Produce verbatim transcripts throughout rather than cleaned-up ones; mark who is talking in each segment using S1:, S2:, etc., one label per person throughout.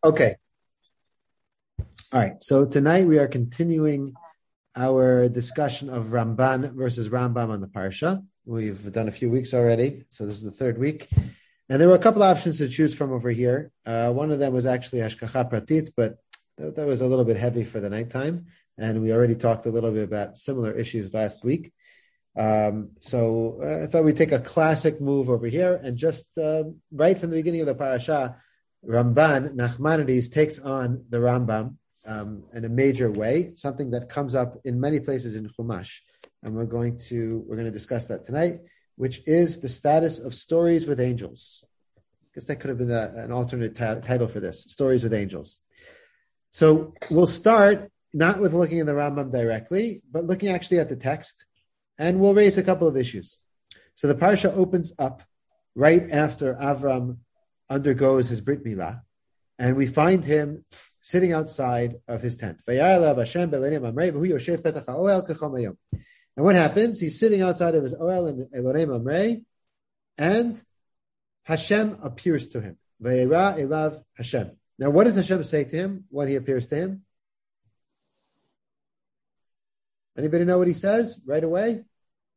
S1: Okay. All right. So tonight we are continuing our discussion of Ramban versus Rambam on the Parsha. We've done a few weeks already, so this is the third week. And there were a couple of options to choose from over here. Uh, one of them was actually Hashkacha Pratit, but that, that was a little bit heavy for the nighttime. And we already talked a little bit about similar issues last week. Um, so uh, I thought we'd take a classic move over here and just uh, right from the beginning of the Parasha, Ramban, Nachmanides, takes on the Rambam um, in a major way, something that comes up in many places in Chumash. And we're going to we're going to discuss that tonight, which is the status of stories with angels. I guess that could have been a, an alternate t- title for this, Stories with Angels. So we'll start not with looking at the Rambam directly, but looking actually at the text, and we'll raise a couple of issues. So the Parsha opens up right after Avram undergoes his Brit Milah, and we find him sitting outside of his tent. And what happens? He's sitting outside of his Oel in Elorei Mamrei, and Hashem appears to him. Vayera elav Hashem. Now, what does Hashem say to him when he appears to him? Anybody know what he says right away?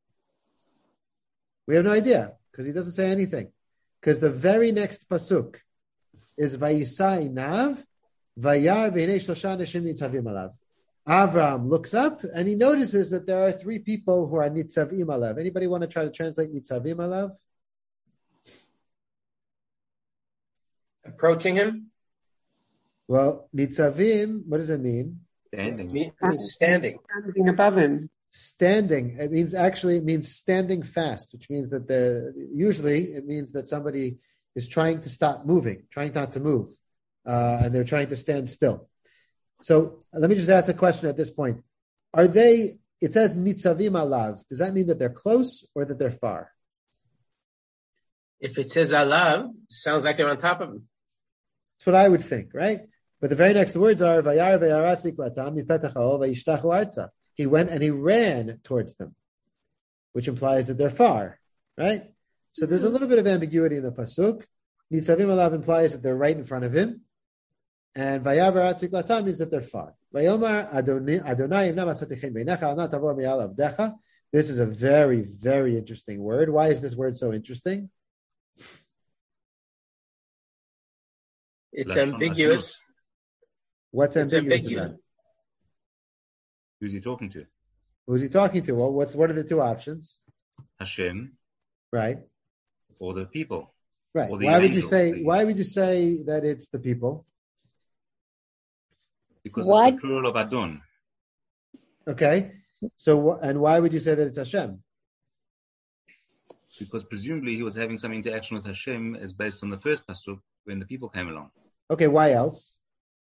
S1: We have no idea, because he doesn't say anything. Because the very next pasuk is Vayisai Nav, Vayar v'hinei shlosha neshim nitzavim alav. Avram looks up and he notices that there are three people who are nitzavim alav. Anybody want to try to translate nitzavim alav?
S2: Approaching him?
S1: Well, nitzavim, what does it mean?
S2: Standing. Standing.
S3: Standing above him.
S1: Standing. It means actually, it means standing fast, which means that the usually it means that somebody is trying to stop moving, trying not to move, uh, and they're trying to stand still. So let me just ask a question at this point. Are they, it says nitzavim alav. Does that mean that they're close or that they're far?
S2: If it says alav, sounds like they're on top of him.
S1: That's what I would think, right? But the very next words are, Vayar v'yaratz likratam mipetach ha'ol vayishtachu arza. He went and he ran towards them, which implies that they're far, right? So there's a little bit of ambiguity in the pasuk. Nitzavim alav implies that they're right in front of him. And Vayar v'yaratz likratam means that they're far. Vayomar Adonai imna masatechem beinecha al na tavor mi'al avdecha. This is a very, very interesting word. Why is this word so interesting?
S2: It's ambiguous.
S1: What's
S2: it's
S1: ambiguous,
S2: ambiguous
S1: about it?
S4: Who's he talking to?
S1: Who's he talking to? Well, what's what are the two options?
S4: Hashem,
S1: right?
S4: Or the people,
S1: right?
S4: Or the
S1: why would you
S4: angels,
S1: say?
S4: the...
S1: Why would you say that it's the people?
S4: Because
S3: what?
S4: it's the plural of Adon.
S1: Okay, so and why would you say that it's Hashem?
S4: Because presumably he was having some interaction with Hashem as based on the first pasuk when the people came along.
S1: Okay, why else?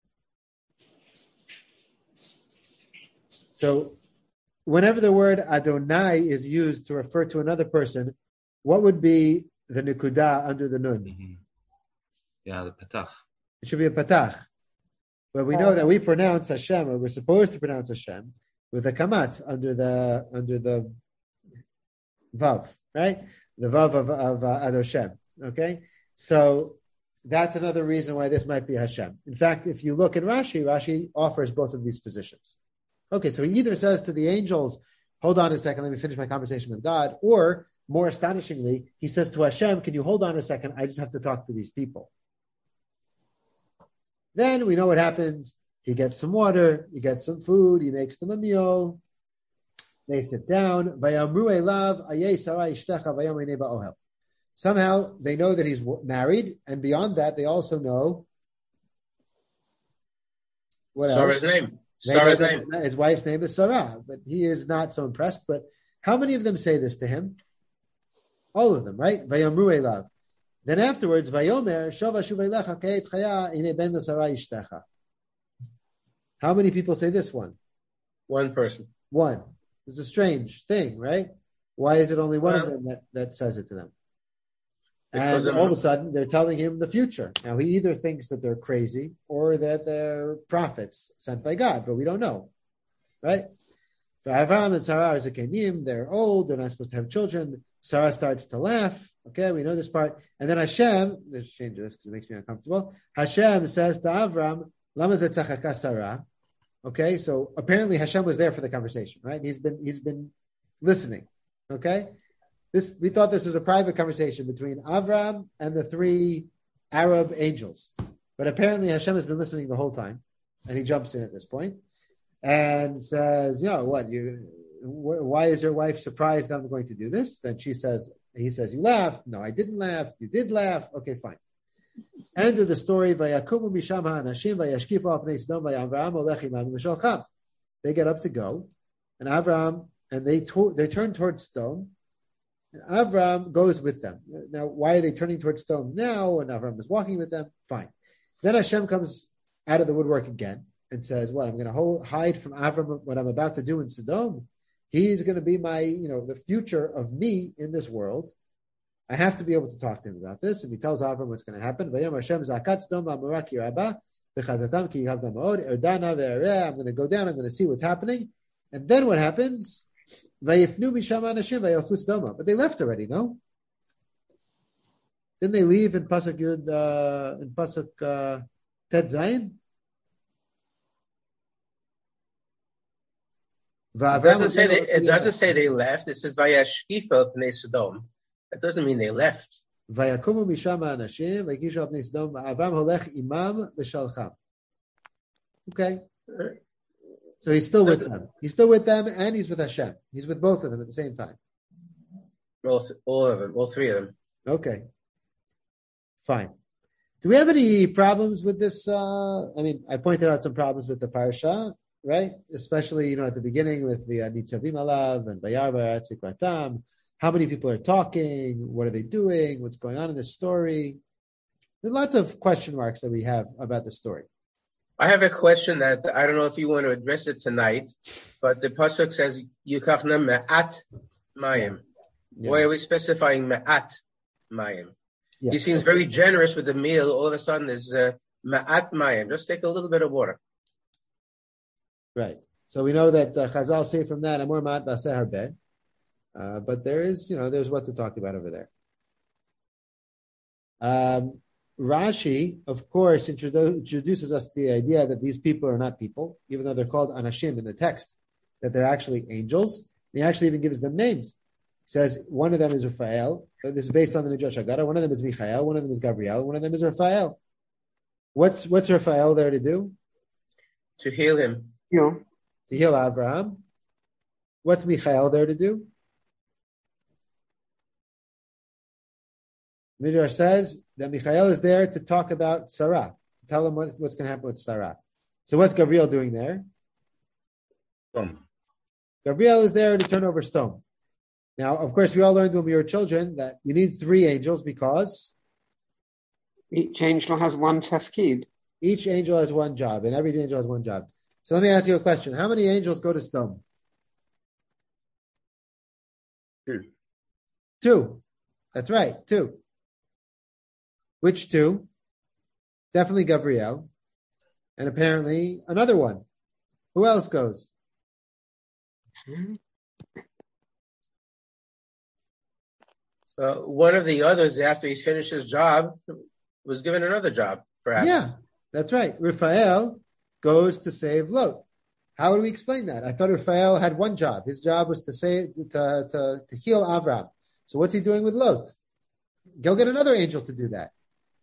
S1: So, whenever the word Adonai is used to refer to another person, what would be the nekudah under the nun?
S4: Mm-hmm. Yeah, the patach.
S1: It should be a patach. But we know that we pronounce Hashem, or we're supposed to pronounce Hashem, with a kamat under the under the vav, right? The vav of, of uh, Ad Hashem. Okay, so that's another reason why this might be Hashem. In fact, if you look in Rashi, Rashi offers both of these positions. Okay, so he either says to the angels, hold on a second, let me finish my conversation with God, or more astonishingly, he says to Hashem, can you hold on a second? I just have to talk to these people. Then we know what happens. He gets some water, he gets some food, he makes them a meal. They sit down. Somehow they know that he's married, and beyond that, they also know what else?
S2: Sarah's name. Sarah's name.
S1: His wife's name is Sarah, but he is not so impressed. But how many of them say this to him? All of them, right? Vayamru elav. Then afterwards, Vayomer shova shuveilecha k'et chaya ine ben l'Sarah ishtecha. How many people say this one?
S2: One person.
S1: One. It's a strange thing, right? Why is it only one
S2: well,
S1: of them that, that says it to them? And all of a sudden, they're telling him the future. Now, he either thinks that they're crazy or that they're prophets sent by God, but we don't know, right? For Avram and Sarah are zakenim, they're old, they're not supposed to have children. Sarah starts to laugh. Okay, we know this part. And then Hashem, let's change this because it makes me uncomfortable. Hashem says to Avram, Lama zetzachaka Sarah. Okay, so apparently Hashem was there for the conversation, right? He's been he's been listening. Okay, this we thought this was a private conversation between Avram and the three Arab angels, but apparently Hashem has been listening the whole time, and he jumps in at this point and says, "You know what? You why is your wife surprised that I'm going to do this?" Then she says, "He says you laughed. No, I didn't laugh. You did laugh. Okay, fine." End of the story. They get up to go, and Avram and they to, they turn towards stone, and Avram goes with them. Now, why are they turning towards stone now? And Avram is walking with them. Fine. Then Hashem comes out of the woodwork again and says, "What? I'm going to hold, hide from Avram what I'm about to do in Sodom. He's going to be my, you know, the future of me in this world. I have to be able to talk to him about this." And he tells Avram what's going to happen. I'm going to go down. I'm going to see what's happening. And then what happens? But they left already, no? Didn't they leave in Pasuk Yud, uh, in Pasuk uh, Tet Zayin?
S2: It doesn't say they, it doesn't say they left. It says Vayashkifa Pnei Sodom. That doesn't mean they left. Okay.
S1: So he's still with them. He's still with them, and he's with Hashem. He's with both of them at the same time.
S2: All, all of them, all three of them.
S1: Okay. Fine. Do we have any problems with this? Uh, I mean, I pointed out some problems with the parasha, right? Especially, you know, at the beginning with the uh, Nitzavim Alav and Vayarva Atziklatam. How many people are talking? What are they doing? What's going on in this story? There's lots of question marks that we have about the story.
S2: I have a question that I don't know if you want to address it tonight, but the pasuk says Yukachna me'at mayim. Yeah. Why are we specifying me'at mayim? Yeah. He seems very generous with the meal. All of a sudden, there's uh, me'at mayim. Just take a little bit of water.
S1: Right. So we know that uh, Chazal say from that Amor ma'at b'aseh harbeh. Uh, but there is, you know, there's what to talk about over there. Um, Rashi, of course, introdu- introduces us to the idea that these people are not people, even though they're called anashim in the text, that they're actually angels. He actually even gives them names. He says one of them is Raphael. This is based on the Midrash Haggadah. One of them is Michael. One of them is Gabriel. One of them is Raphael. What's what's Raphael there to do?
S2: To heal him.
S1: Yeah. To heal Abraham. What's Michael there to do? Midrash says that Michael is there to talk about Sarah, to tell him what, what's going to happen with Sarah. So what's Gabriel doing there?
S4: Stone.
S1: Gabriel is there to turn over stone. Now, of course, we all learned when we were children that you need three angels because
S3: each angel has one tafkid.
S1: Each angel has one job, and every angel has one job. So let me ask you a question. How many angels go to stone?
S2: Two.
S1: Two. That's right, two. Which two? Definitely Gabriel. And apparently another one. Who else goes?
S2: Uh, one of the others, after he's finished his job, was given another job, perhaps.
S1: Yeah, that's right. Raphael goes to save Lot. How would we explain that? I thought Raphael had one job. His job was to save, to, to, to heal Avram. So what's he doing with Lot? Go get another angel to do that.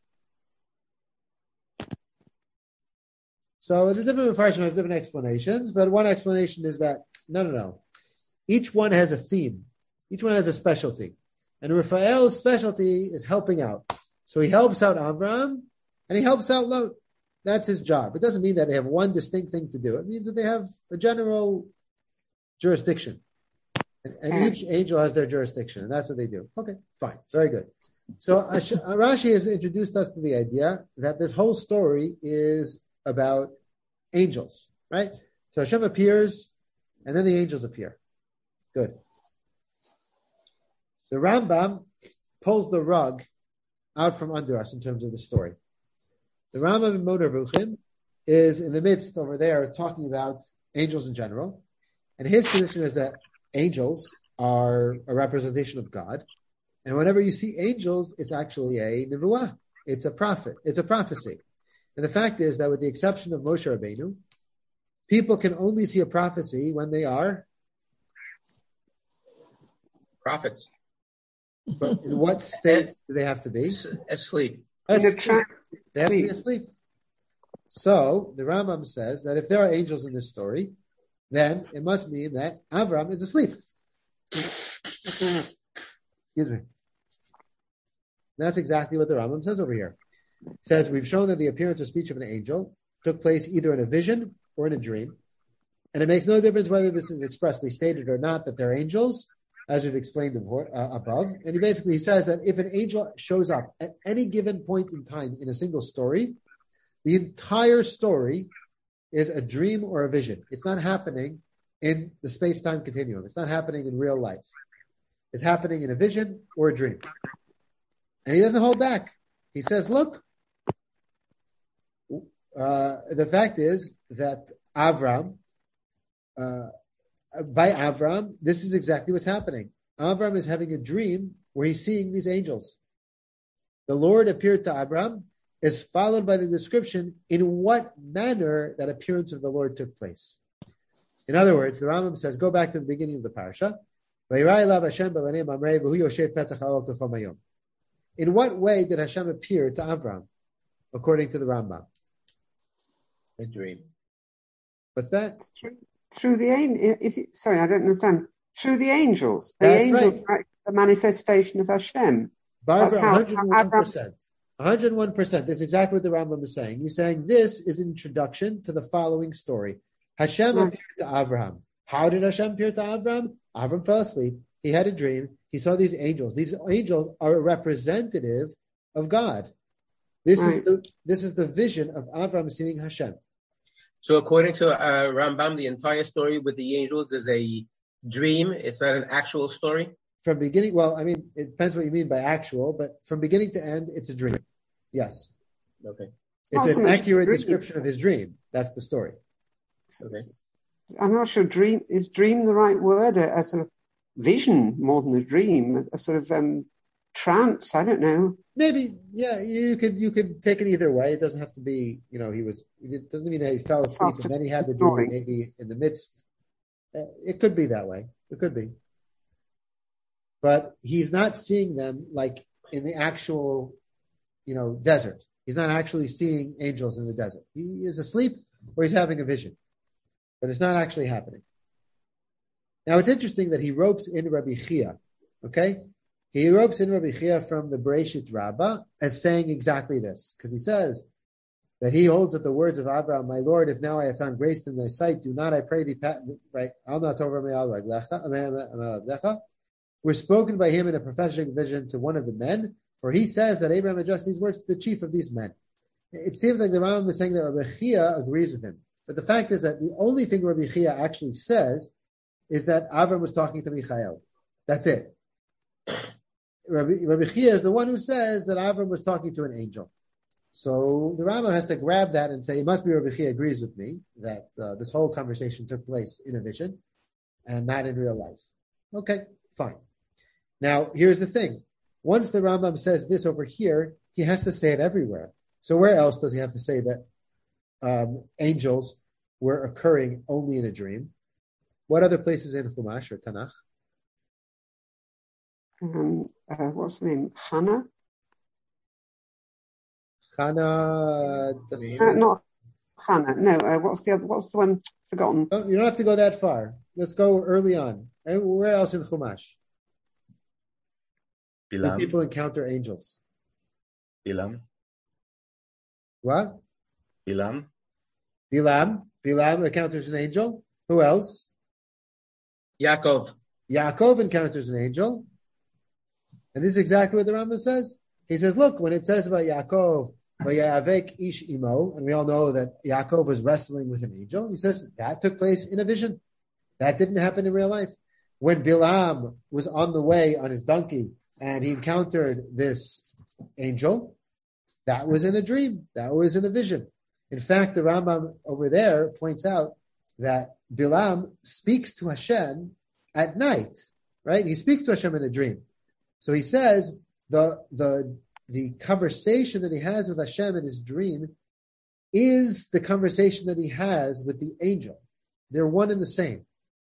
S1: So it's a different version with different explanations, but one explanation is that, no, no, no. Each one has a theme. Each one has a specialty. And Raphael's specialty is helping out. So he helps out Avram, and he helps out Lot. That's his job. It doesn't mean that they have one distinct thing to do. It means that they have a general jurisdiction. And, and each angel has their jurisdiction, and that's what they do. Okay, fine. Very good. So uh, Rashi has introduced us to the idea that this whole story is about angels, right? So Hashem appears, and then the angels appear. Good. The Rambam pulls the rug out from under us in terms of the story. The Rambam in Moder Ruchim is in the midst over there talking about angels in general, and his position is that angels are a representation of God, And whenever you see angels, it's actually a nevuah. It's a prophet. It's a prophecy. And the fact is that with the exception of Moshe Rabbeinu, people can only see a prophecy when they are
S2: prophets.
S1: But in what state do they have to be?
S2: Asleep.
S1: Asleep. They have to be asleep. So the Rambam says that if there are angels in this story, then it must mean that Avram is asleep. Excuse me. That's exactly what the Rambam says over here. It says, we've shown that the appearance or speech of an angel took place either in a vision or in a dream. And it makes no difference whether this is expressly stated or not that they're angels, as we've explained uh, above. And he basically says that if an angel shows up at any given point in time in a single story, the entire story is a dream or a vision. It's not happening in the space-time continuum. It's not happening in real life. It's happening in a vision or a dream. And he doesn't hold back. He says, look, uh, the fact is that Avram, uh, by Avram, this is exactly what's happening. Avram is having a dream where he's seeing these angels. The Lord appeared to Avram is followed by the description in what manner that appearance of the Lord took place. In other words, the Rambam says, go back to the beginning of the parasha. In what way did Hashem appear to Avram, according to the Rambam?
S2: A dream.
S1: What's that?
S3: Through, through the angel, is it? Sorry, I don't understand. Through the angels, the
S1: That's
S3: angels
S1: right.
S3: are the manifestation of Hashem.
S1: Barbara,
S3: how-
S1: one hundred one percent. one hundred one percent. That's exactly what the Rambam is saying. He's saying this is an introduction to the following story. Hashem
S3: Right.
S1: appeared to Abraham. How did Hashem appear to Abraham? Abraham fell asleep. He had a dream. He saw these angels. These angels are a representative of God. This is
S3: Right.
S1: the this is the vision of Abraham seeing Hashem.
S2: So according to uh, Rambam, the entire story with the angels is a dream. It's not an actual story.
S1: From beginning, well, I mean, it depends what you mean by actual, but from beginning to end, it's a dream. Yes.
S2: Okay.
S1: It's
S3: Not so
S1: an
S3: much
S1: accurate
S3: dream.
S1: description of his dream. That's the story.
S2: Okay.
S3: I'm not sure. Dream is dream the right word? A, a sort of vision more than a dream. A, sort of um, trance. I don't know.
S1: Maybe, yeah, you could you could take it either way. It doesn't have to be, you know, he was, it doesn't mean that he fell asleep
S3: That's
S1: and
S3: just
S1: then he had
S3: the
S1: the dream
S3: story.
S1: maybe in the midst. Uh, It could be that way. It could be. But he's not seeing them like in the actual, you know, desert. He's not actually seeing angels in the desert. He is asleep or he's having a vision. But it's not actually happening. Now, it's interesting that he ropes in Rabbi Chia, okay? He ropes in Rabbi Chia from the Bereshit Rabbah as saying exactly this, because he says that he holds that the words of Abraham, my Lord, if now I have found grace in thy sight, do not, I pray thee, pat, right? Al not over me, al raglecha, were spoken by him in a prophetic vision to one of the men, for he says that Abraham addressed these words to the chief of these men. It seems like the Rambam is saying that Rabbi Chia agrees with him. But the fact is that the only thing Rabbi Chia actually says is that Avram was talking to Michael. That's it. Rabbi, Rabbi Chia is the one who says that Avram was talking to an angel. So the Rambam has to grab that and say, it must be Rabbi Chia agrees with me that uh, this whole conversation took place in a vision and not in real life. Okay, fine. Now, here's the thing. Once the Rambam says this over here, he has to say it everywhere. So where else does he have to say that um, angels were occurring only in a dream? What other places in Chumash or Tanakh?
S3: Um, uh, what's the name? Hannah?
S1: Chana.
S3: Uh, not Hannah. No. Uh, what's the other? What's the one forgotten?
S1: Oh, you don't have to go that far. Let's go early on. And where else in Chumash? When
S4: Bilam.
S1: people encounter angels.
S4: Bilam.
S1: What?
S4: Bilam.
S1: Bilam. Bilam encounters an angel. Who else?
S2: Yaakov.
S1: Yaakov encounters an angel. And this is exactly what the Rambam says. He says, look, when it says about Yaakov, Vayavek ish imo, and we all know that Yaakov was wrestling with an angel, he says that took place in a vision. That didn't happen in real life. When Bilam was on the way on his donkey and he encountered this angel, that was in a dream. That was in a vision. In fact, the Rambam over there points out that Bilam speaks to Hashem at night, right? He speaks to Hashem in a dream. So he says the the the conversation that he has with Hashem in his dream is the conversation that he has with the angel. They're one and the same.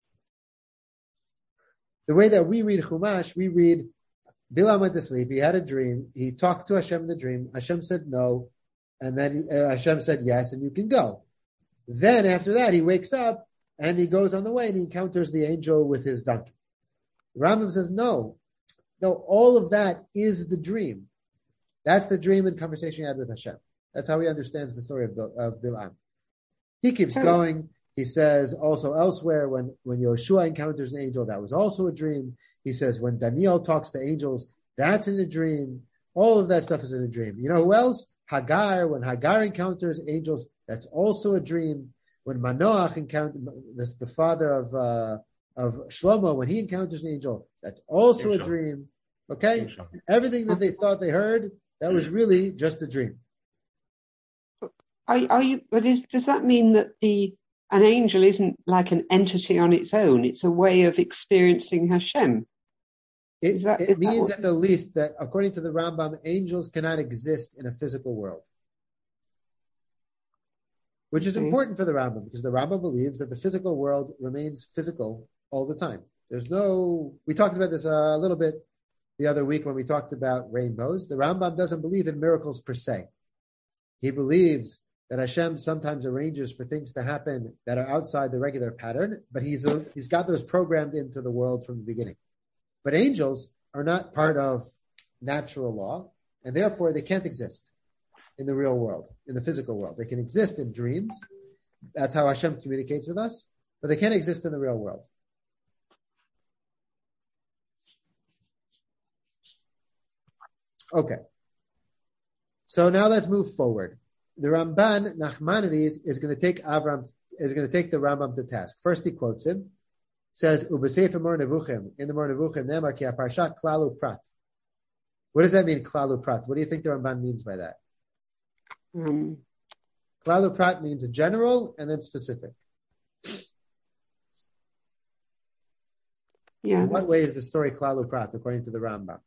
S1: The way that we read Chumash, we read Bilam went to sleep. He had a dream. He talked to Hashem in the dream. Hashem said no, and then uh, Hashem said yes, and you can go. Then after that, he wakes up and he goes on the way and he encounters the angel with his donkey. Rambam says no, no. All of that is the dream. That's the dream and conversation he had with Hashem. That's how he understands the story of, Bil, of Bilam. He keeps going. He says also elsewhere when, when Yoshua encounters an angel, that was also a dream. He says when Daniel talks to angels, that's in a dream. All of that stuff is in a dream. You know who else? Hagar, when Hagar encounters angels, that's also a dream. When Manoach encounters, this, the father of uh, of Shlomo, when he encounters an angel, that's also a dream. Okay? Everything that they thought they heard, that was really just a dream.
S3: Are, are you? But is, does that mean that the an angel isn't like an entity on its own? It's a way of experiencing Hashem.
S1: It,
S3: that,
S1: it means
S3: what...
S1: at the least that, according to the Rambam, angels cannot exist in a physical world. Which is okay. important for the Rambam, because the Rambam believes that the physical world remains physical all the time. There's no... We talked about this a little bit the other week when we talked about rainbows. The Rambam doesn't believe in miracles per se. He believes that Hashem sometimes arranges for things to happen that are outside the regular pattern, but he's a, he's got those programmed into the world from the beginning. But angels are not part of natural law, and therefore they can't exist in the real world, in the physical world. They can exist in dreams. That's how Hashem communicates with us, but they can't exist in the real world. Okay. So now let's move forward. The Ramban Nachmanides is going to take Avram is going to take the Rambam to task. First, he quotes him, says Ubesefer Mor Nevuchim in the Mor Nevuchim Nemar Ki Aparshat Klalu Prat. What does that mean, Klalu Prat? What do you think the Ramban means by that?
S3: Um,
S1: Klalu Prat means general and then specific.
S3: Yeah.
S1: In what way is the story Klalu Prat according to the Rambam?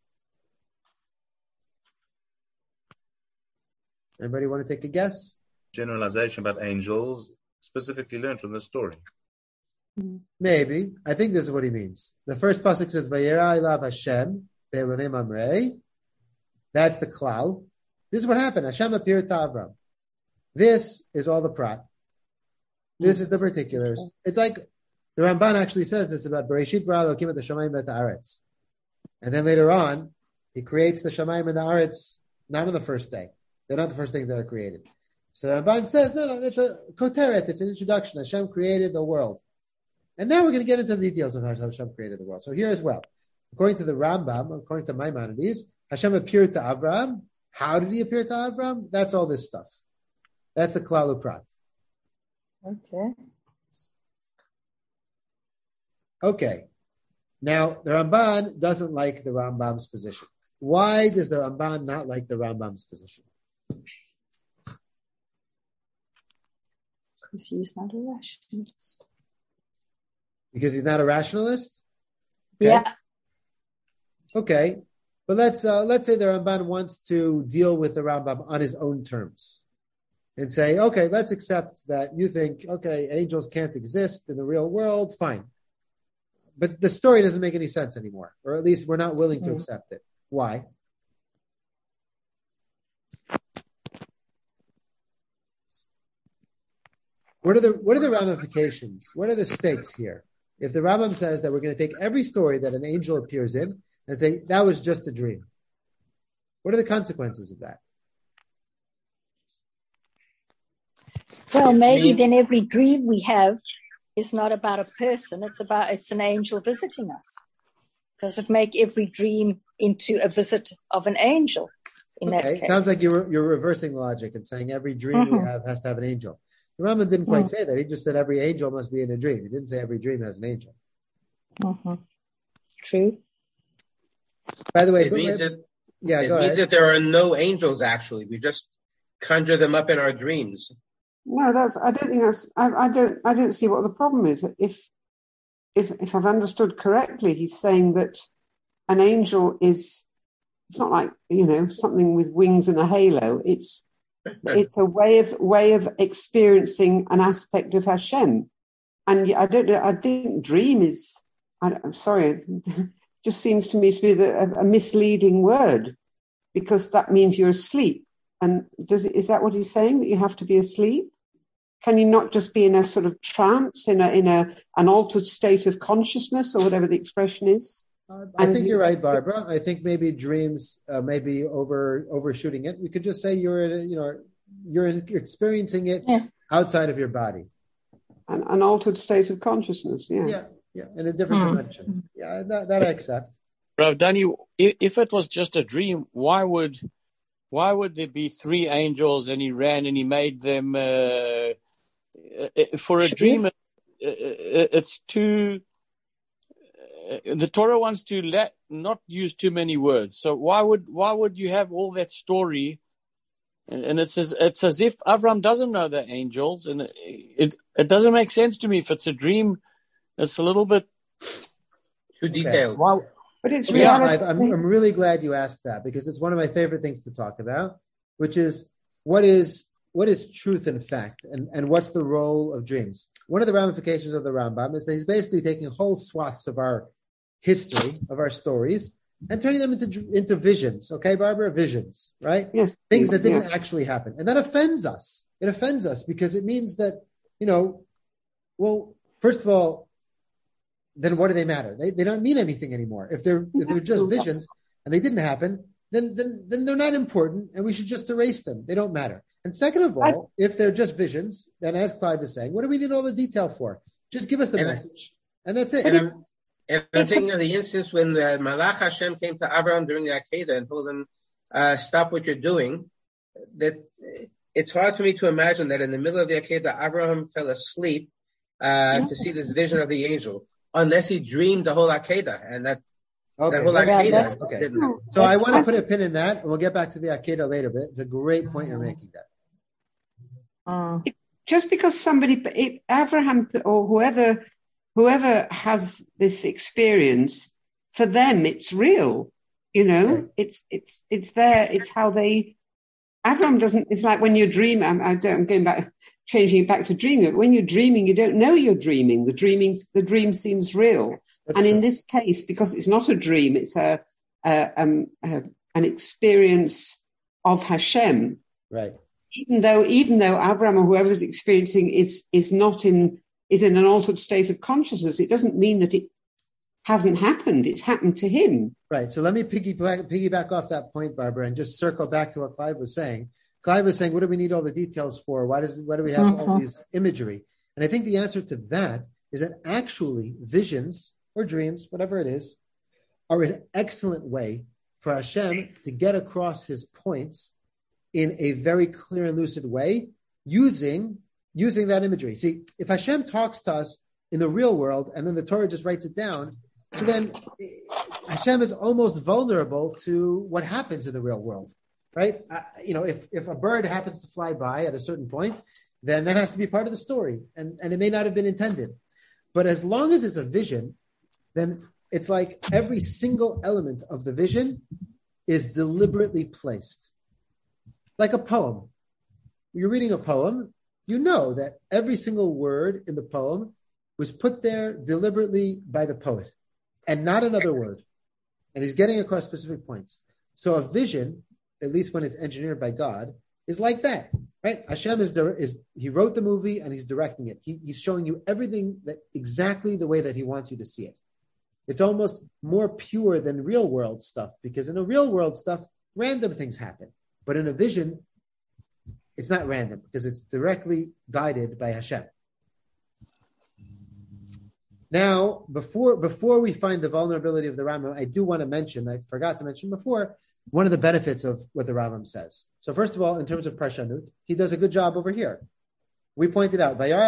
S1: Anybody want to take a guess?
S4: Generalization about angels specifically learned from the story.
S1: Maybe. I think this is what he means. The first pasuk says, Vayera ilav Hashem be'elonim amrei. That's the klal. This is what happened. Hashem appeared to Avram. This is all the prat. This is the particulars. It's like the Ramban actually says this about Bereshit bara Elokim et hashamayim v'et haaretz. And then later on, he creates the shamayim and the haaretz not on the first day. They're not the first thing that are created. So the Ramban says, no, no, it's a koteret, it's an introduction. Hashem created the world. And now we're going to get into the details of how Hashem created the world. So here as well, according to the Rambam, according to Maimonides, Hashem appeared to Avraham. How did he appear to Avraham? That's all this stuff. That's the Klalu Prat.
S5: Okay.
S1: Okay. Now, the Ramban doesn't like the Rambam's position. Why does the Ramban not like the Rambam's position?
S5: Because he's not a rationalist.
S1: Because he's not a rationalist? Okay.
S5: Yeah.
S1: Okay. But let's uh, let's say the Ramban wants to deal with the Rambam on his own terms and say, okay, let's accept that you think, okay, angels can't exist in the real world, fine. But the story doesn't make any sense anymore, or at least we're not willing to mm. accept it. Why? What are the what are the ramifications? What are the stakes here? If the Rambam says that we're going to take every story that an angel appears in and say that was just a dream, what are the consequences of that?
S5: Well, maybe then every dream we have is not about a person; it's about it's an angel visiting us. Does it make every dream into a visit of an angel? In
S1: okay,
S5: that case,
S1: sounds like you're you're reversing logic and saying every dream mm-hmm. we have has to have an angel. The Rambam didn't quite mm-hmm. say that. He just said every angel must be in a dream. He didn't say every dream has an angel.
S5: Mm-hmm. True.
S1: By the way,
S2: it means, that,
S1: yeah,
S2: it
S1: go
S2: means
S1: ahead.
S2: that there are no angels. Actually, we just conjure them up in our dreams.
S3: No, that's. I don't think that's. I, I don't. I don't see what the problem is. If, if, if I've understood correctly, he's saying that an angel is, it's not like, you know, something with wings and a halo. It's it's a way of way of experiencing an aspect of Hashem. And I don't know, I think dream is, I, I'm sorry, just seems to me to be the, a, a misleading word, because that means you're asleep. And does is that what he's saying, that you have to be asleep? Can you not just be in a sort of trance, in a in a an altered state of consciousness, or whatever the expression is?
S1: Uh, I think you're right, Barbara. I think maybe dreams uh, may be over overshooting it. We could just say you're, you know, you're, in, you're experiencing it yeah. outside of your body.
S3: An, an altered state of consciousness, yeah.
S1: Yeah, yeah, in a different mm. dimension. Yeah, that, that I accept.
S6: Rav Danny, if it was just a dream, why would why would there be three angels and he ran and he made them uh, for a dream? It, it's too. The Torah wants to let not use too many words. So why would why would you have all that story? And, and it's as it's as if Avram doesn't know the angels, and it, it it doesn't make sense to me. If it's a dream, it's a little bit
S2: too detailed.
S1: Okay. Well,
S3: but it's
S1: yeah,
S3: reality.
S1: I'm, I'm really glad you asked that, because it's one of my favorite things to talk about, which is what is what is truth and fact, and, and what's the role of dreams. One of the ramifications of the Rambam is that he's basically taking whole swaths of our history, of our stories, and turning them into into visions. Okay, Barbara? Visions, right?
S3: Yes.
S1: Things that didn't
S3: yeah.
S1: actually happen. And that offends us. It offends us because it means that, you know, well, first of all, then what do they matter? They they don't mean anything anymore. If they're if they're just visions and they didn't happen, then then then they're not important, and we should just erase them. They don't matter. And second of all, I, if they're just visions, then as Clive is saying, what do we need all the detail for? Just give us the and message, and that's it.
S2: And I'm, and I'm thinking of the instance when uh, Malach Hashem came to Abraham during the Akedah and told him, uh, "Stop what you're doing." That it's hard for me to imagine that in the middle of the Akedah, Abraham fell asleep uh, to see this vision of the angel, unless he dreamed the whole Akedah, and that okay. that whole Akedah.
S1: Yeah, okay. Didn't. So I want to put a pin in that, and we'll get back to the Akedah later. But it's a great point you're making. That
S3: uh, just because somebody, it, Abraham or whoever, whoever has this experience, for them it's real. You know, okay. it's it's it's there. It's how they. Abraham doesn't. It's like when you're dreaming. I'm, I don't, I'm going back, changing it back to dreaming. When you're dreaming, you don't know you're dreaming. The dreaming, the dream seems real. That's and true. In this case, because it's not a dream, it's a, a, um, a an experience of Hashem.
S1: Right.
S3: Even though, even though Abraham or whoever's experiencing is is not in is in an altered state of consciousness, it doesn't mean that it hasn't happened. It's happened to him.
S1: Right. So let me piggyback, piggyback off that point, Barbara, and just circle back to what Clive was saying. Clive was saying, what do we need all the details for? Why does why do we have mm-hmm. all these imagery? And I think the answer to that is that actually visions or dreams, whatever it is, are an excellent way for Hashem to get across his points in a very clear and lucid way using, using that imagery. See, if Hashem talks to us in the real world and then the Torah just writes it down, so then Hashem is almost vulnerable to what happens in the real world. Right? Uh, you know, if, if a bird happens to fly by at a certain point, then that has to be part of the story. And, and it may not have been intended. But as long as it's a vision, then it's like every single element of the vision is deliberately placed. Like a poem. You're reading a poem, you know that every single word in the poem was put there deliberately by the poet and not another word. And he's getting across specific points. So a vision, at least when it's engineered by God, is like that, right? Hashem is, is he wrote the movie and he's directing it. He, he's showing you everything that exactly the way that he wants you to see it. It's almost more pure than real world stuff, because in a real world stuff, random things happen. But in a vision, it's not random because it's directly guided by Hashem. Now, before before we find the vulnerability of the Rambam, I do want to mention, I forgot to mention before, one of the benefits of what the Rambam says. So first of all, in terms of Parshanut, he does a good job over here. We pointed out, what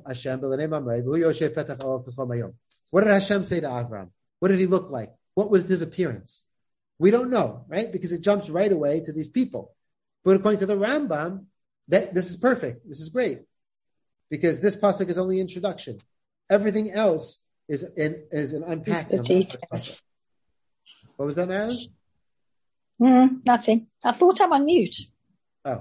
S1: did Hashem say to Avram? What did he look like? What was his appearance? We don't know, right? Because it jumps right away to these people. But according to the Rambam, that this is perfect. This is great. Because this pasuk is only introduction. Everything else is in, is an unpacking of the pasuk. What was that, Marilyn?
S5: Mm, nothing. I thought I'm on mute.
S1: Oh.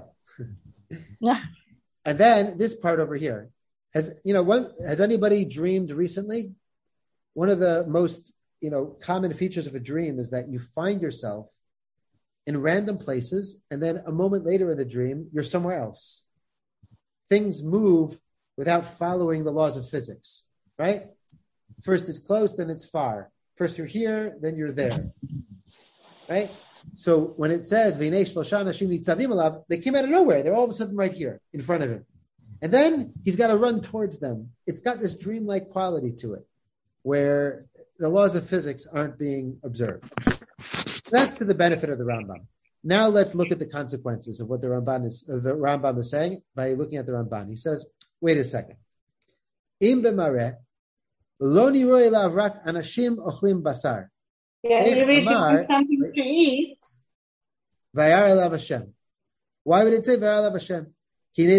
S1: And then this part over here. Has, you know, one, has anybody dreamed recently? One of the most, you know, common features of a dream is that you find yourself in random places, and then a moment later in the dream, you're somewhere else. Things move without following the laws of physics, right? First it's close, then it's far. First you're here, then you're there, right? So when it says, they came out of nowhere. They're all of a sudden right here in front of him. And then he's got to run towards them. It's got this dreamlike quality to it, where the laws of physics aren't being observed. That's to the benefit of the Rambam. Now let's look at the consequences of what the Rambam is, of the Rambam is saying by looking at the Ramban. He says, wait a second. Im b'mareh, lo niroi elav rak anashim ochlim basar.
S7: Yeah, you read something to eat.
S1: Vayar elav Hashem. Why would it say Vayar elav Hashem? The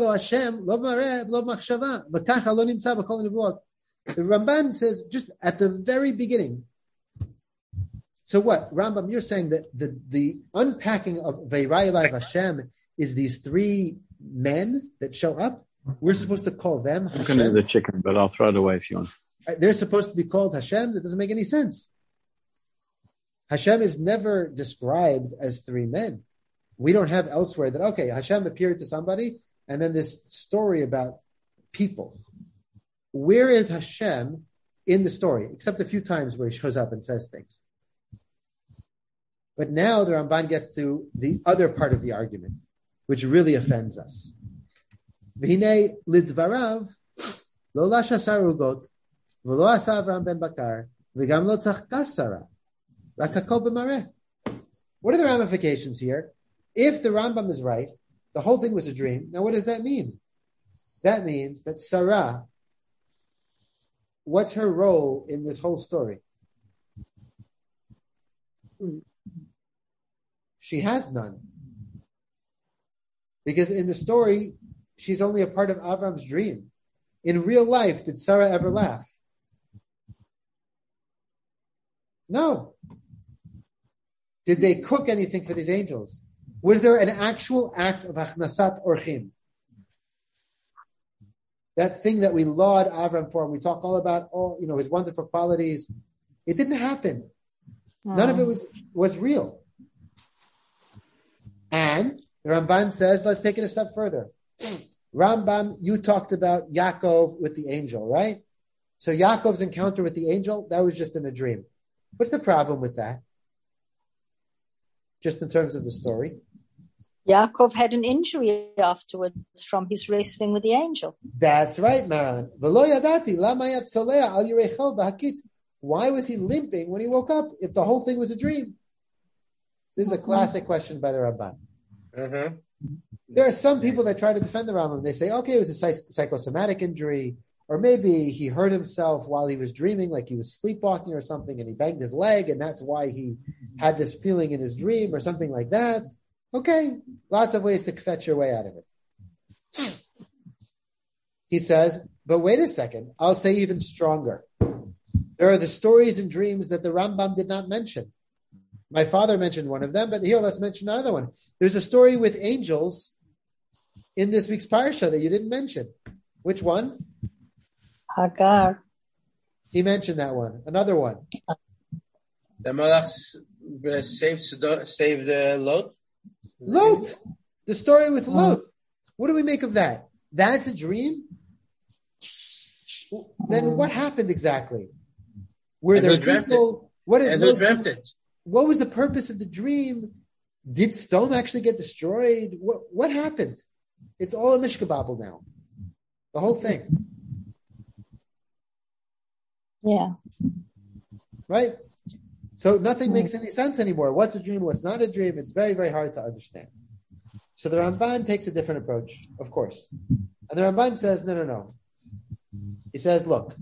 S1: Ramban says just at the very beginning. So what, Rambam, you're saying that the, the unpacking of Vayrai Elav Hashem is these three men that show up? We're supposed to call them Hashem?
S6: I'm going to do the chicken, but I'll throw it away if you want.
S1: They're supposed to be called Hashem? That doesn't make any sense. Hashem is never described as three men. We don't have elsewhere that, okay, Hashem appeared to somebody, and then this story about people. Where is Hashem in the story? Except a few times where he shows up and says things. But now the Ramban gets to the other part of the argument, which really offends us. V'hinei lidvarav lo lasha sarugot v'lo asa Avram ben Bakar v'gam lo tzachka Sarah v'kakol b'mareh. What are the ramifications here? If the Rambam is right, the whole thing was a dream. Now, what does that mean? That means that Sarah, what's her role in this whole story? She has none. Because in the story, she's only a part of Avram's dream. In real life, did Sarah ever laugh? No. Did they cook anything for these angels? Was there an actual act of achnasat orchim? That thing that we laud Avram for, and we talk all about all, you know, his wonderful qualities. It didn't happen. Oh. None of it was, was real. And the Ramban says, let's take it a step further. Rambam, you talked about Yaakov with the angel, right? So Yaakov's encounter with the angel, that was just in a dream. What's the problem with that? Just in terms of the story.
S5: Yaakov had an injury afterwards from his wrestling with the angel.
S1: That's right, Marilyn. Why was he limping when he woke up if the whole thing was a dream? This is a classic question by the Ramban.
S2: Mm-hmm.
S1: There are some people that try to defend the Rambam. They say, okay, it was a psychosomatic injury, or maybe he hurt himself while he was dreaming, like he was sleepwalking or something, and he banged his leg, and that's why he had this feeling in his dream or something like that. Okay, lots of ways to fetch your way out of it. He says, but wait a second, I'll say even stronger. There are the stories and dreams that the Rambam did not mention. My father mentioned one of them, but here let's mention another one. There's a story with angels in this week's parsha that you didn't mention. Which one?
S5: Hagar.
S1: He mentioned that one. Another one.
S2: The Malachs saved, saved uh, Lot.
S1: Lot. The story with Lot. What do we make of that? That's a dream? Then what happened exactly? Were
S2: and
S1: there
S2: who
S1: people? What did
S2: and who dreamt it?
S1: What was the purpose of the dream? Did Stone actually get destroyed? What what happened? It's all a mishkababel now. The whole thing.
S5: Yeah.
S1: Right? So nothing makes any sense anymore. What's a dream? What's not a dream? It's very, very hard to understand. So the Ramban takes a different approach, of course. And the Ramban says, no, no, no. He says, look,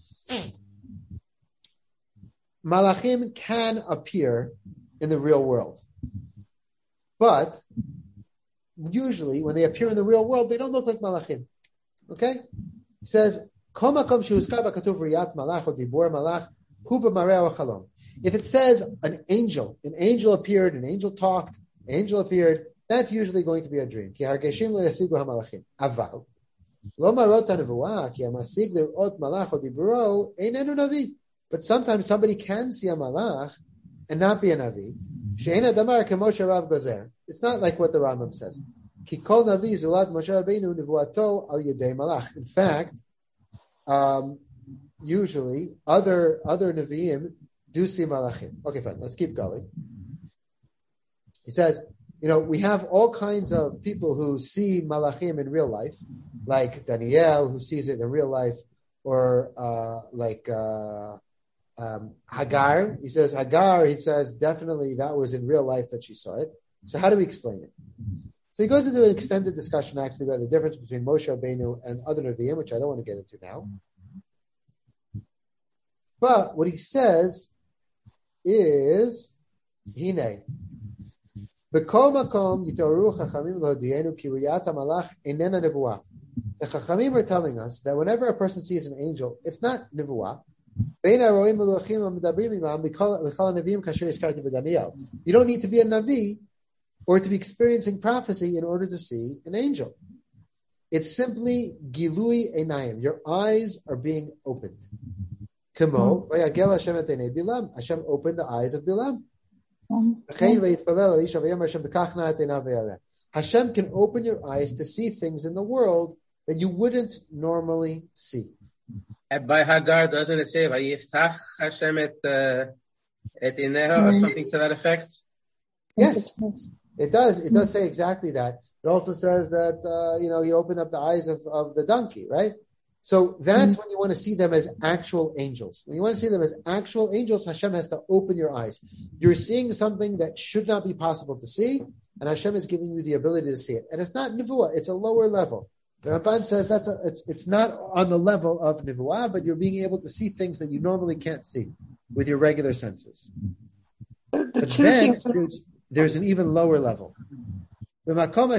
S1: Malachim can appear in the real world. But usually when they appear in the real world, they don't look like Malachim. Okay? He says, If it says an angel, an angel appeared, an angel talked, an angel appeared, that's usually going to be a dream. Aval. But sometimes somebody can see a malach and not be a navi. It's not like what the Rambam says. In fact, um, usually other other Nevi'im do see malachim. Okay, fine. Let's keep going. He says, you know, we have all kinds of people who see malachim in real life, like Daniel, who sees it in real life, or uh, like uh, um, Hagar. He says Hagar. He says definitely that was in real life that she saw it. So how do we explain it? So he goes into an extended discussion actually about the difference between Moshe Rabbeinu and other Nevi'im, which I don't want to get into now. But what he says is, Hine, B'kol makom yitoru chachamim l'hodienu ki riyat hamalach einena nevuah. The chachamim are telling us that whenever a person sees an angel, it's not nevuah. You don't need to be a navi or to be experiencing prophecy in order to see an angel. It's simply gilui einayim. Your eyes are being opened. Kemo, vayagel Hashem et einei Bilam. Hashem opened the eyes of Bilam. Hashem can open your eyes to see things in the world that you wouldn't normally see.
S2: And by Hagar, doesn't it say Vayiftach Hashem et et Ineha or something to that effect?
S1: Yes, it does. It does say exactly that. It also says that uh, you know, he opened up the eyes of, of the donkey, right? So that's when you want to see them as actual angels. When you want to see them as actual angels, Hashem has to open your eyes. You're seeing something that should not be possible to see, and Hashem is giving you the ability to see it. And it's not nevuah; it's a lower level. The Ramban says that's a, it's it's not on the level of nevuah, but you're being able to see things that you normally can't see with your regular senses.
S3: The, the
S1: but then there's, there's an even lower level. When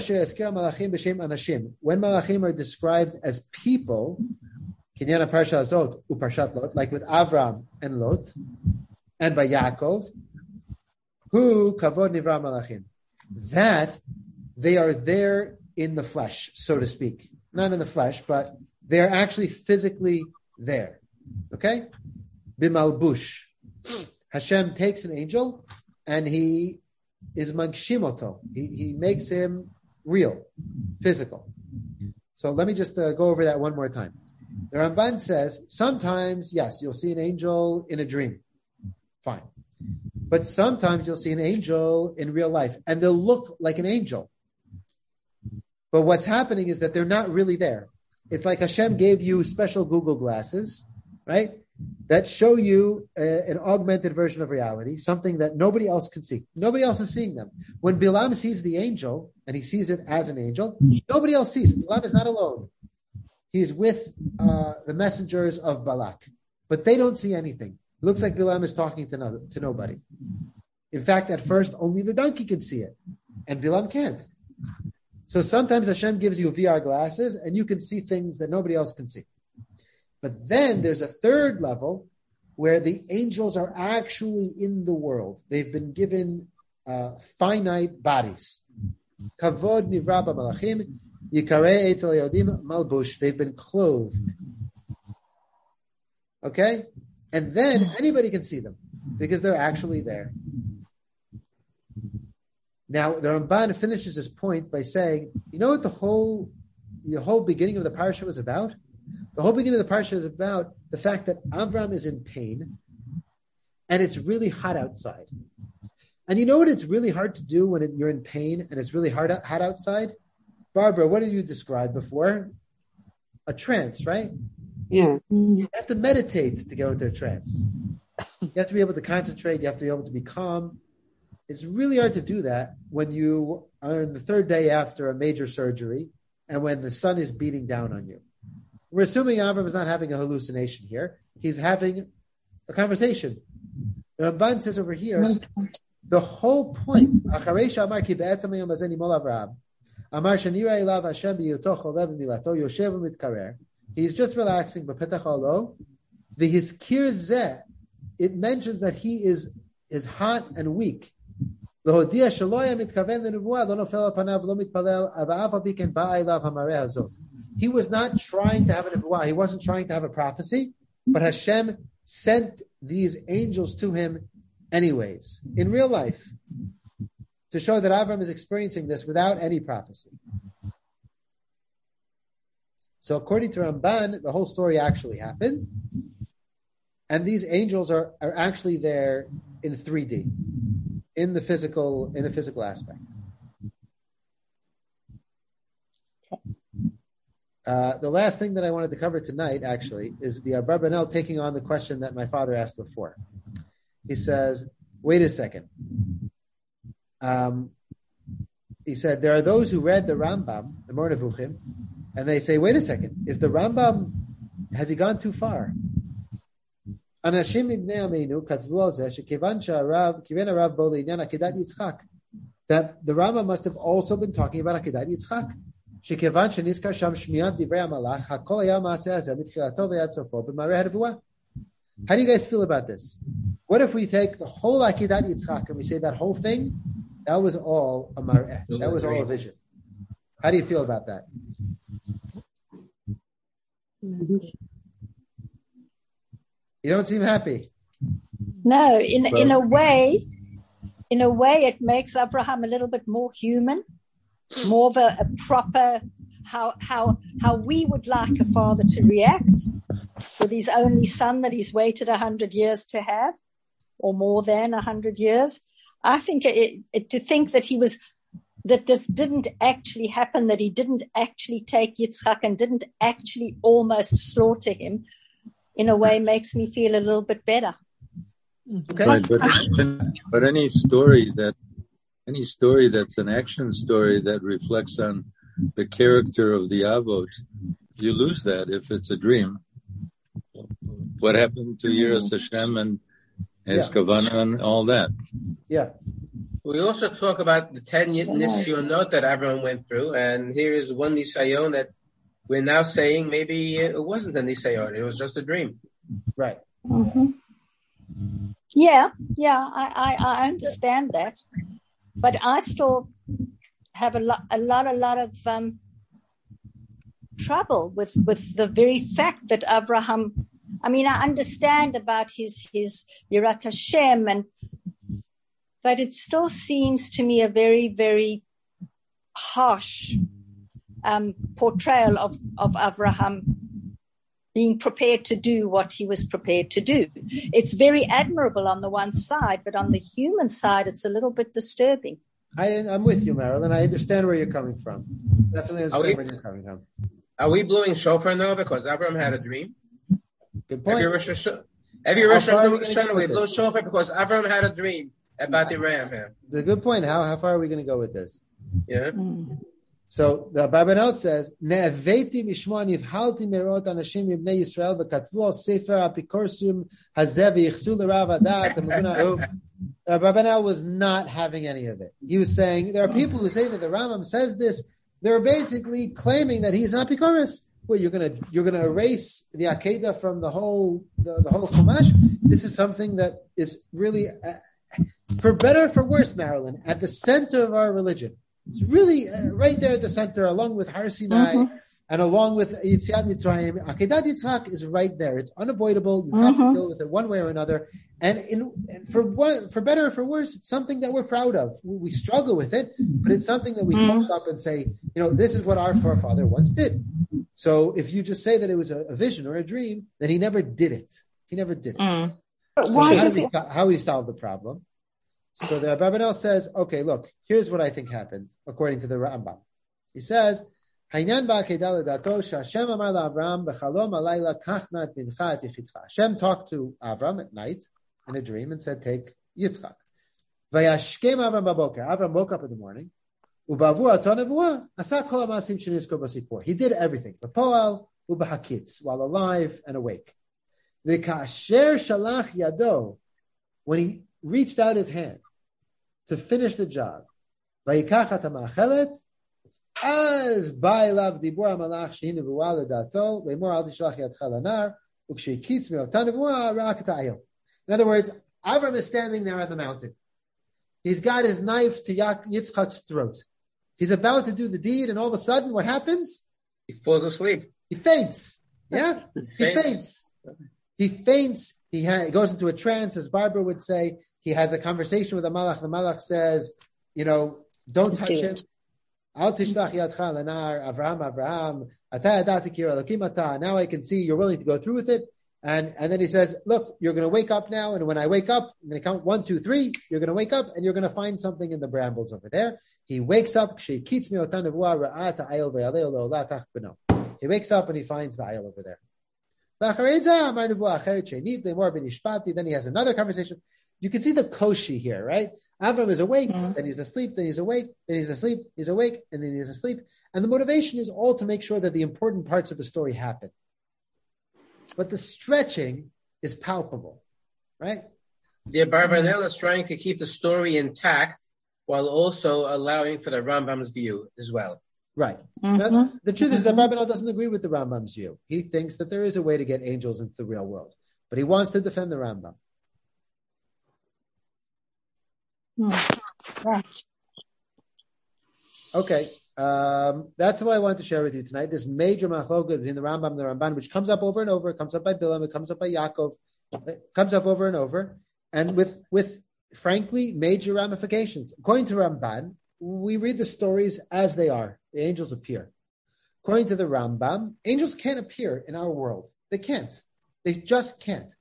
S1: malachim are described as people, like with Avram and Lot, and by Yaakov, who kavod nivra malachim, that they are there in the flesh, so to speak. Not in the flesh, but they're actually physically there. Okay? Bimalbush. Hashem takes an angel and he is magshimoto. He, he makes him real, physical. So let me just uh, go over that one more time. The Ramban says, sometimes, yes, you'll see an angel in a dream. Fine. But sometimes you'll see an angel in real life, and they'll look like an angel. But what's happening is that they're not really there. It's like Hashem gave you special Google glasses, right? That show you uh, an augmented version of reality, something that nobody else can see. Nobody else is seeing them. When Bilam sees the angel, and he sees it as an angel, nobody else sees it. Bilam is not alone. He's with uh, the messengers of Balak. But they don't see anything. It looks like Bilam is talking to, no, to nobody. In fact, at first, only the donkey can see it. And Bilam can't. So sometimes Hashem gives you V R glasses, and you can see things that nobody else can see. But then there's a third level where the angels are actually in the world. They've been given uh, finite bodies. Kavod nivra b'malachim, yikareh etzel yodim malbush. They've been clothed. Okay? And then anybody can see them because they're actually there. Now, the Ramban finishes his point by saying, you know what the whole, the whole beginning of the parasha was about? The whole beginning of the parasha is about the fact that Avram is in pain and it's really hot outside. And you know what it's really hard to do when it, you're in pain and it's really hard, hot outside? Barbara, what did you describe before? A trance, right?
S3: Yeah.
S1: You have to meditate to go into a trance. You have to be able to concentrate. You have to be able to be calm. It's really hard to do that when you are on the third day after a major surgery and when the sun is beating down on you. We're assuming Avram is not having a hallucination here. He's having a conversation. The Ramban says over here, the whole point, he's just relaxing, it mentions that he is, is hot and weak. He was not trying to have a nevuah. He wasn't trying to have a prophecy, but Hashem sent these angels to him anyways, in real life, to show that Avram is experiencing this without any prophecy. So according to Ramban, the whole story actually happened, and these angels are, are actually there in three D, in the physical, in a physical aspect. Uh, the last thing that I wanted to cover tonight, actually, is the Abarbanel taking on the question that my father asked before. He says, wait a second. Um, he said, there are those who read the Rambam, the Moreh Nevuchim, and they say, wait a second, is the Rambam, has he gone too far? Anashim ibnei Ameinu katvu al zeh shekivan she'arav kiven harav bo le'inyan akedat Yitzchak, that the Rambam must have also been talking about Akedat Yitzchak. Shekivan she'nizkar sham shmiyat divrei hamalach hakol haya ma'aseh hazeh mitchilato ve'ad sofo b'mareh hanevuah. How do you guys feel about this? What if we take the whole Akedat Yitzchak and we say that whole thing, that was all a mareh, that was all a vision? How do you feel about that? You don't seem happy.
S5: No, in in a way, in a way, it makes Abraham a little bit more human, more of a, a proper how how how we would like a father to react with his only son that he's waited a hundred years to have, or more than a hundred years. I think it, it, to think that he was that this didn't actually happen, that he didn't actually take Yitzchak and didn't actually almost slaughter him, in a way makes me feel a little bit better.
S1: Okay.
S8: Right, but, but any story that any story that's an action story that reflects on the character of the Avot, you lose that if it's a dream. What happened to Yiras Hashem and His Kavanah and all that?
S1: Yeah.
S2: We also talk about the ten Nisyonot that Abraham went through, and here is one Nisayon that we're now saying maybe it wasn't a Nisayon, it was just a dream.
S1: Right.
S5: Mm-hmm. Yeah, yeah, I, I, I understand that. But I still have a lot, a lot, a lot of um, trouble with, with the very fact that Abraham, I mean, I understand about his, his Yirat Hashem, and, but it still seems to me a very, very harsh um, portrayal of, of Abraham being prepared to do what he was prepared to do. It's very admirable on the one side, but on the human side, it's a little bit disturbing.
S1: I, I'm with you, Marilyn. I understand where you're coming from. Definitely understand
S2: we,
S1: where you're coming from.
S2: Are we blowing shofar now because Abraham had a dream?
S1: Good point.
S2: Every Rosh Hashanah we blow shofar because Abraham had a dream about the ram.
S1: It's a good point. How how far are we going to go with this?
S2: Yeah.
S5: Mm.
S1: So the Abarbanel says, "Ne'aveti mishma nivhalti merot anashim ibnei Yisrael v'katvu al sefer apikorsum hazeh v'yichsu l'rav adat." The Abarbanel was not having any of it. He was saying there are people who say that the Rambam says this. They're basically claiming that he's an apikoros. Well, you're gonna you're gonna erase the Akedah from the whole the, the whole Chumash. This is something that is really, uh, for better or for worse, Marilyn, at the center of our religion. It's really uh, right there at the center, along with Har Sinai mm-hmm. and along with Yetziat Mitzrayim. Akedat Yitzchak is right there. It's unavoidable. You have mm-hmm. to deal with it one way or another. And, in, and for what, for better or for worse, it's something that we're proud of. We, we struggle with it, but it's something that we mm-hmm. hold up and say, you know, this is what our forefather once did. So if you just say that it was a, a vision or a dream, then he never did it. He never did it. Mm.
S3: But
S1: so
S3: why
S1: how
S3: does
S1: do we,
S3: it?
S1: how do we solve the problem? So the Abarbanel says, okay, look, here's what I think happened, according to the Rambam. He says, Hashem talked to Avram at night in a dream and said, take Yitzchak. Avram woke up in the morning. He did everything, while alive and awake. When he reached out his hand to finish the job, as ba'elav dibur hamalach shehi nevuah ledato lemor al tishlach yadcha lanar ukshei kitz me'ota nevuah ra'ak ta'ayil. In other words, Avram is standing there on the mountain. He's got his knife to Yitzchak's throat. He's about to do the deed, and all of a sudden, what happens?
S2: He falls asleep.
S1: He faints. Yeah? he faints. He faints. He faints. He, ha- he goes into a trance, as Barbara would say. He has a conversation with the Malach. The Malach says, you know, don't touch him. Al tishlach yadcha lenar Avraham Avraham ata yadati ki elokim ata. Now I can see you're willing to go through with it. And and then he says, look, you're going to wake up now. And when I wake up, I'm going to count one, two, three. You're going to wake up and you're going to find something in the brambles over there. He wakes up. He wakes up and he finds the aisle over there. Then he has another conversation. You can see the koshi here, right? Avram is awake, mm-hmm. then he's asleep, then he's awake, then he's asleep, he's awake, and then he's asleep. And the motivation is all to make sure that the important parts of the story happen. But the stretching is palpable, right?
S2: The Abarbanel is trying to keep the story intact while also allowing for the Rambam's view as well.
S1: Right. Mm-hmm. Now, the truth mm-hmm. is that Abarbanel doesn't agree with the Rambam's view. He thinks that there is a way to get angels into the real world, but he wants to defend the Rambam.
S5: Right.
S1: Okay. Um, that's what I wanted to share with you tonight. This major machloket between the Rambam and the Ramban, which comes up over and over. It comes up by Bilam. It comes up by Yaakov. It comes up over and over. And with, with frankly, major ramifications. According to Ramban, we read the stories as they are. The angels appear. According to the Rambam, angels can't appear in our world. They can't. They just can't.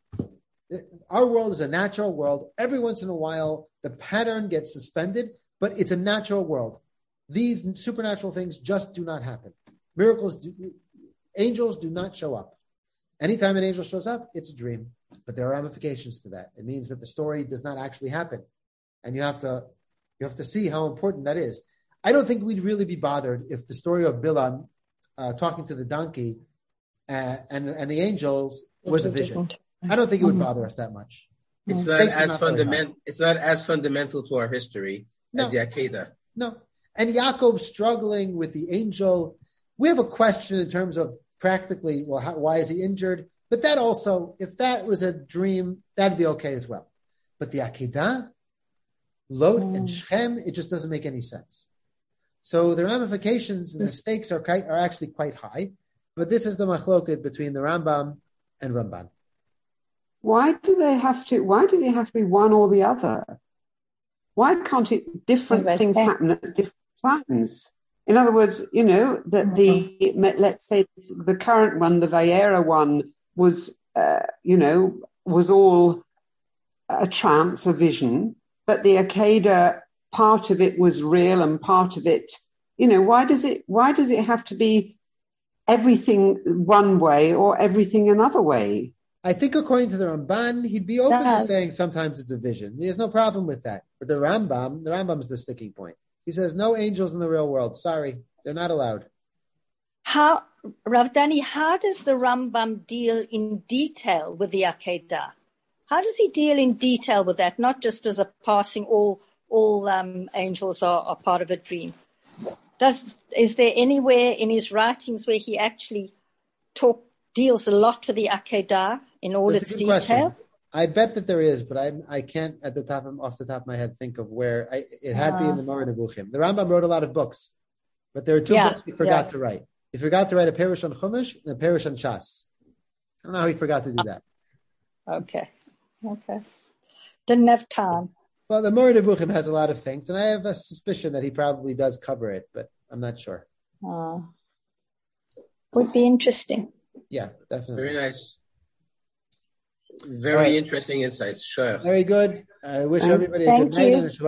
S1: Our world is a natural world. Every once in a while, the pattern gets suspended, but it's a natural world. These supernatural things just do not happen. Miracles, do, angels do not show up. Anytime an angel shows up, it's a dream. But there are ramifications to that. It means that the story does not actually happen. And you have to you have to see how important that is. I don't think we'd really be bothered if the story of Bilam uh, talking to the donkey uh, and, and the angels was a vision. I don't think it would bother us that much.
S2: It's not as fundamental. It's not as fundamental to our history
S1: no.
S2: as the Akedah.
S1: No. And Yaakov struggling with the angel. We have a question in terms of practically, well, how, why is he injured? But that also, if that was a dream, that'd be okay as well. But the Akedah, Lot mm. and Shechem, it just doesn't make any sense. So the ramifications and the stakes are quite, are actually quite high. But this is the machloket between the Rambam and Ramban.
S3: Why do they have to? Why do they have to be one or the other? Why can't it different things happen at different times? In other words, you know that the let's say the current one, the Vayera one, was uh, you know was all a trance, a vision, but the Akedah, part of it was real and part of it, you know, why does it? Why does it have to be everything one way or everything another way?
S1: I think according to the Ramban, he'd be open to saying sometimes it's a vision. There's no problem with that. But the Rambam, the Rambam is the sticking point. He says no angels in the real world. Sorry, they're not allowed.
S5: How, Rav Danny, how does the Rambam deal in detail with the Akedah? How does he deal in detail with that? Not just as a passing, all all um, angels are, are part of a dream. Does is there anywhere in his writings where he actually talk deals a lot with the Akedah in all That's its detail? Question.
S1: I bet that there is, but I I can't at the top of, off the top of my head think of where. I, it had uh, to be in the Moreh Nevuchim. The Rambam wrote a lot of books, but there are two yeah, books he forgot yeah. to write. He forgot to write a Perush on Chumash and a Perush on Shas. I don't know how he forgot to do that.
S5: Okay, okay. Didn't have time.
S1: Well, the Moreh Nevuchim has a lot of things, and I have a suspicion that he probably does cover it, but I'm not sure.
S5: Uh, would be interesting.
S1: Yeah, definitely.
S2: Very nice. Very right. interesting insights. Sure.
S1: Very good. I wish
S5: um,
S1: everybody a good night.
S5: You.
S1: And a